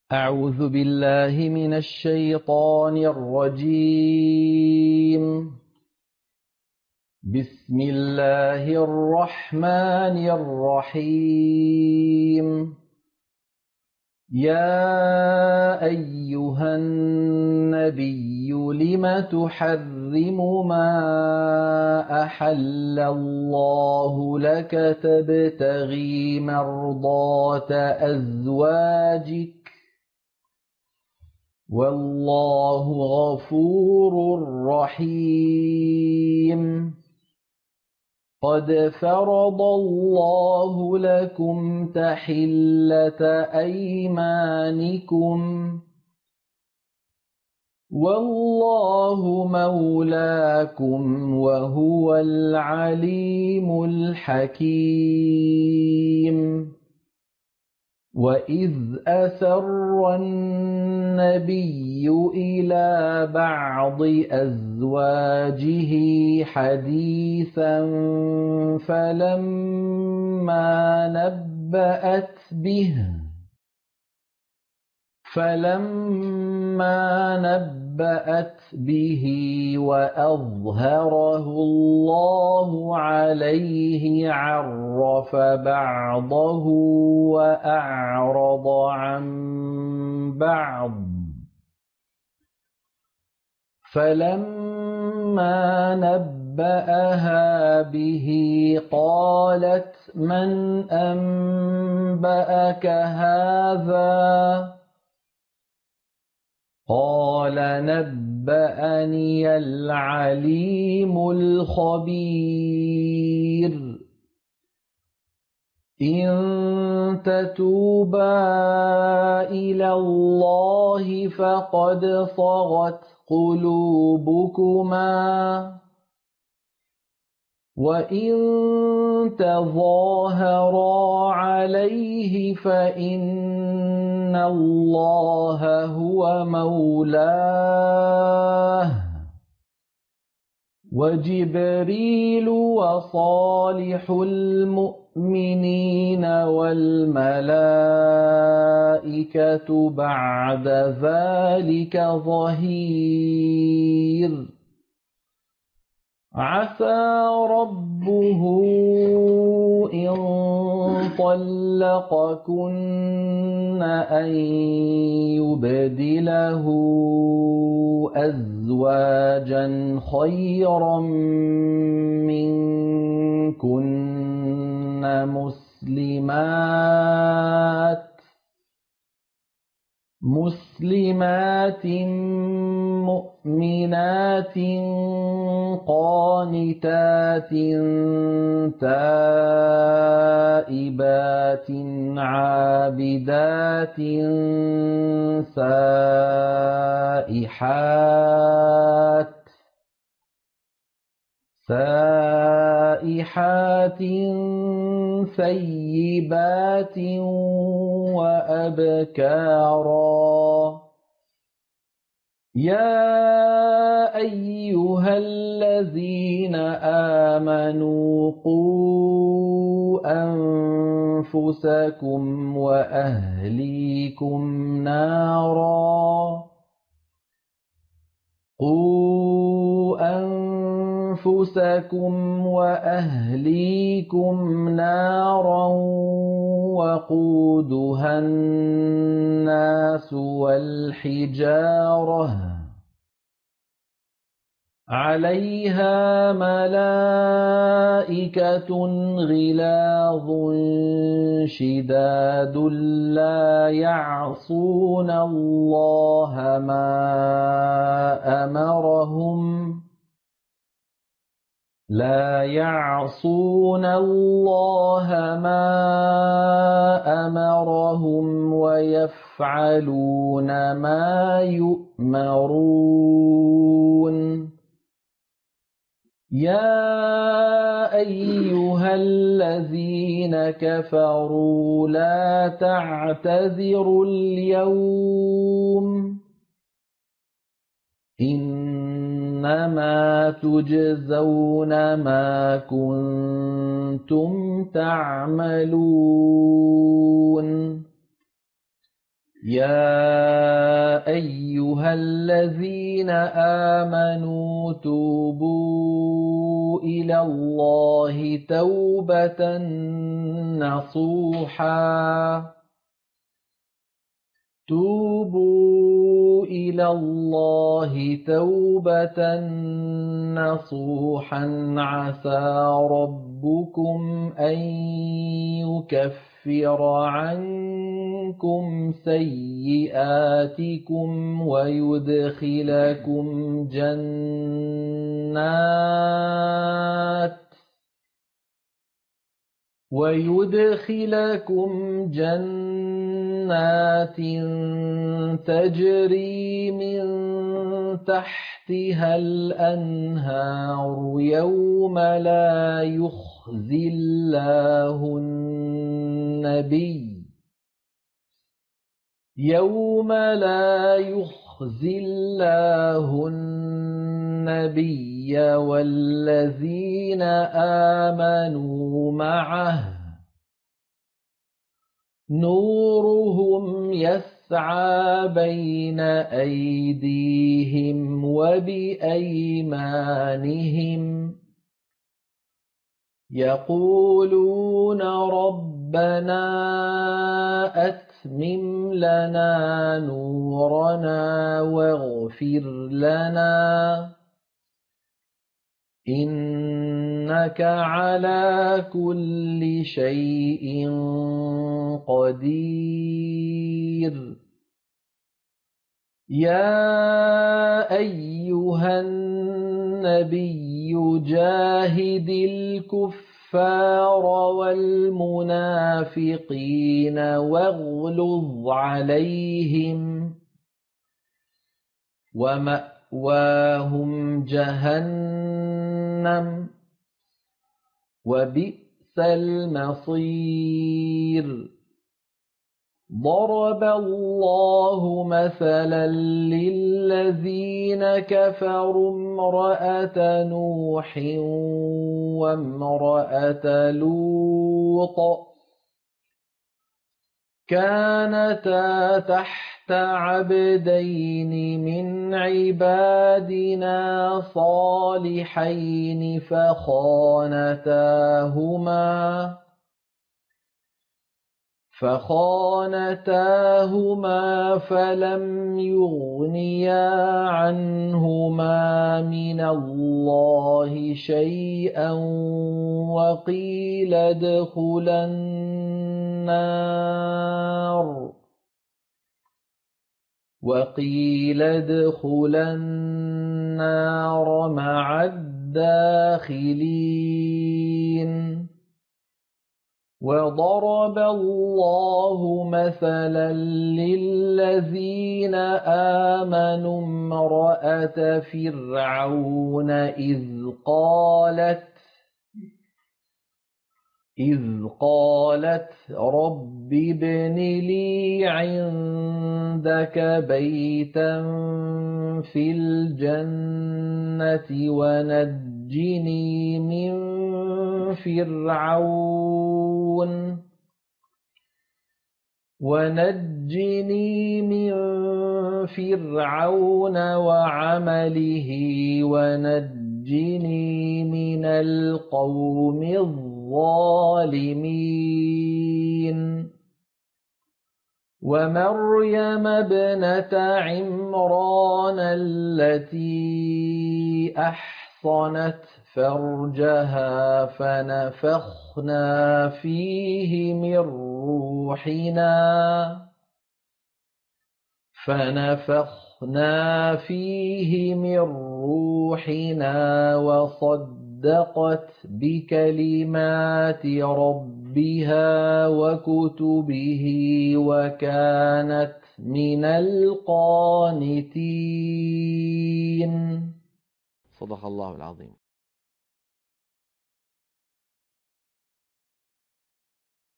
أعوذ بالله من الشيطان الرجيم. بسم الله الرحمن الرحيم. يا أيها النبي لم تحرم ما أحل الله لك تبتغي مرضات أزواجك والله غفور رحيم. قد فرض الله لكم تحلة أيمانكم والله مولاكم وهو العليم الحكيم. وإذ أسر النبي إلى بعض أزواجه حديثا فلما نبأت به وأظهره الله عليه عرف بعضه وأعرض عن بعض. فلما نبأها به قالت من أنبأك هذا؟ قال نبأني العليم الخبير. إن تتوبا إلى الله فقد صغت قلوبكما وإن تظاهرا عليه فإن الله هو مولاه وجبريل وصالح المؤمنين والملائكة بعد ذلك ظهير. عسى ربه إن طلقكن أن يبدله أزواجا خيرا منكن مسلمات مؤمنات قانتات تائبات عابدات سائحات ثيبات وأبكارا. يا أيها الذين آمنوا قوا أنفسكم وأهليكم نارا وقودها الناس والحجارة عليها ملائكة غلاظ شداد لا يعصون الله ما أمرهم ويفعلون ما يؤمرون. يا أيها الذين كفروا لا تعتذروا اليوم إنما تجزون ما كنتم تعملون. يا أيها الذين آمنوا توبوا إلى الله توبة نصوحا توبوا إلى الله توبة نصوحا عسى ربكم أن يكفر عنكم سيئاتكم ويدخلكم جنات تجري من تحتها الأنهار يوم لا يخزي الله النبي والذين آمنوا معه نورهم يسعى بين أيديهم وبأيمانهم يقولون ربنا أتمم لنا نورنا واغفر لنا إنك على كل شيء قدير يا أيها النبي جاهد الكفار والمنافقين واغلظ عليهم ومأواهم جهنم وبئس المصير ضرب الله مثلا للذين كفروا امرأة نوح وامرأة لوط كانتا تحت عبدين من عبادنا صالحين فخانتاهما فلم يغنيا عنهما من الله شيئا وقيل ادخلا النار مع الداخلين وضرب الله مثلا للذين آمنوا امرأة فرعون إذ قالت رب ابن لي عندك بيتا في الجنة ونجني من فرعون وعمله ونجني من القوم الظالمين ومريم ابنة عمران التي أحصنت فرجها فنفخنا فيه من روحنا وصدقت بكلمات ربها وكتبه وكانت من القانتين. صدق الله العظيم.